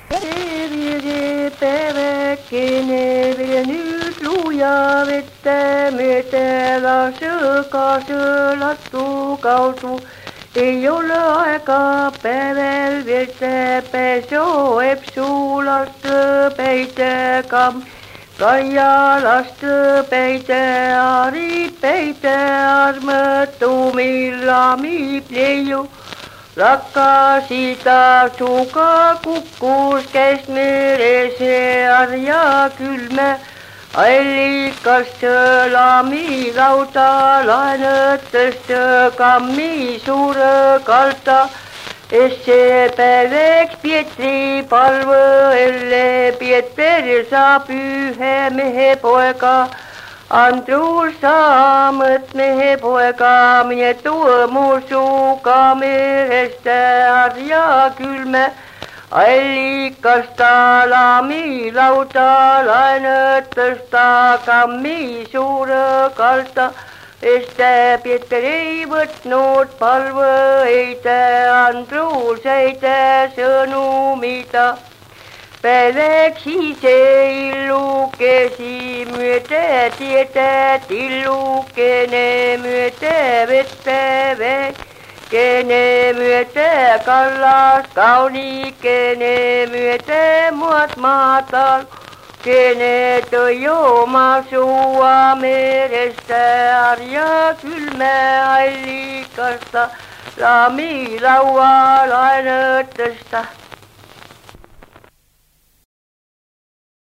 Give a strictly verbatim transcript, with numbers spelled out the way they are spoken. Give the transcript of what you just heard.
Terve päeväkene veel nüüd luuja vette mööda söögasõlatu kaudu. Ei ole aega päeval veetse pesoeb sulast peitega. Kaia last peite ari peite armõtu millami pleiu. Rakkasita suga kukkus keskmerese arja külme. Allikast lami lauta laenõttest kammi suure kalta. Esse päeveks Pietri palve elle Pieter saab ühe mehe poega. Andrus saamõt mehe poega, mine tuua mu suga merest arja külme. Allikast ta lami lauta laenõttest ta kammi suure kalta. Este Pieter ei võtnud palve eite Andrus eite sõnumita. Päeveks ise illukesi myöte tietä tillukene myöte vette vekene myöte kallas kaunikene myöte muat maatal. Kene tõi oma suua merest arja külme allikasta lami laua laenõttesta.